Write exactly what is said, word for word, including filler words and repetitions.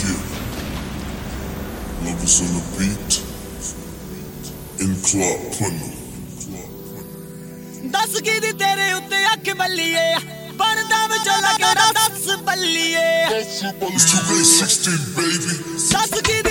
Love is on the beat. In club puno. दस की दी तेरे उत्ते अख बल्लिए बनदा विचों लगदा दस बल्लिए It's two K sixteen baby. दस की